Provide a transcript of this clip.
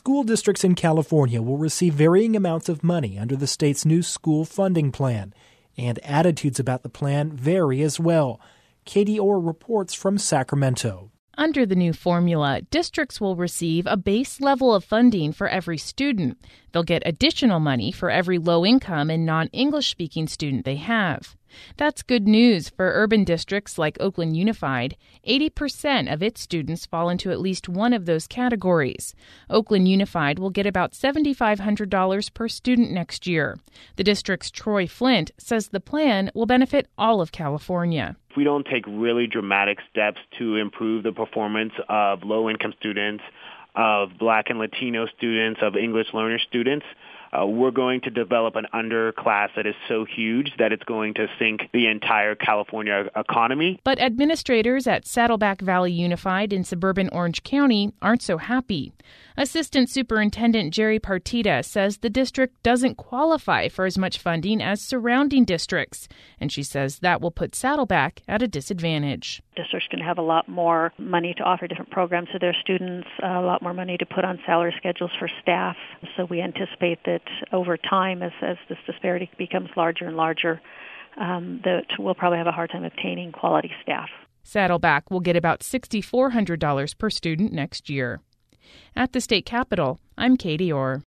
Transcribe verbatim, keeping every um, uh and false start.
School districts in California will receive varying amounts of money under the state's new school funding plan, and attitudes about the plan vary as well. Katie Orr reports from Sacramento. Under the new formula, districts will receive a base level of funding for every student. They'll get additional money for every low-income and non-English-speaking student they have. That's good news for urban districts like Oakland Unified. eighty percent of its students fall into at least one of those categories. Oakland Unified will get about seven thousand five hundred dollars per student next year. The district's Troy Flint says the plan will benefit all of California. If we don't take really dramatic steps to improve the performance of low-income students, of Black and Latino students, of English learner students, uh, we're going to develop an underclass that is so huge that it's going to sink the entire California economy. But administrators at Saddleback Valley Unified in suburban Orange County aren't so happy. Assistant Superintendent Jerry Partita says the district doesn't qualify for as much funding as surrounding districts, and she says that will put Saddleback at a disadvantage. Districts can have a lot more money to offer different programs to their students, a lot more money to put on salary schedules for staff. So we anticipate that over time, as, as this disparity becomes larger and larger, um, that we'll probably have a hard time obtaining quality staff. Saddleback will get about six thousand four hundred dollars per student next year. At the state capitol, I'm Katie Orr.